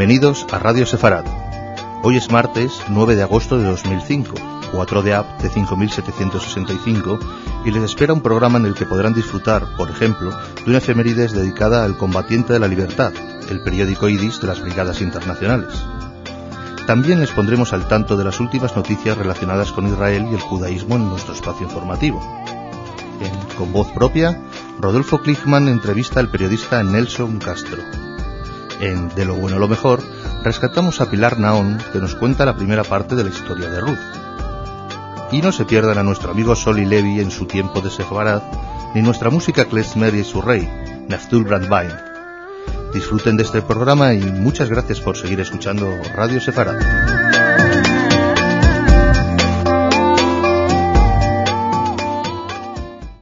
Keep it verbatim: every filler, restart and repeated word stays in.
Bienvenidos a Radio Sefarad. Hoy es martes nueve de agosto de dos mil cinco, cuatro de Ab de cinco mil setecientos sesenta y cinco, y les espera un programa en el que podrán disfrutar, por ejemplo, de una efemérides dedicada al combatiente de la libertad, el periódico IDIS de las Brigadas Internacionales. También les pondremos al tanto de las últimas noticias relacionadas con Israel y el judaísmo en nuestro espacio informativo. En Con Voz Propia, Rodolfo Klichmann entrevista al periodista Nelson Castro. En De lo bueno a lo mejor, rescatamos a Pilar Naón, que nos cuenta la primera parte de la historia de Ruth. Y no se pierdan a nuestro amigo Soli Levi en su tiempo de Sefarad, ni nuestra música klezmer y su rey, Naftul Brandwein. Disfruten de este programa y muchas gracias por seguir escuchando Radio Sefarad.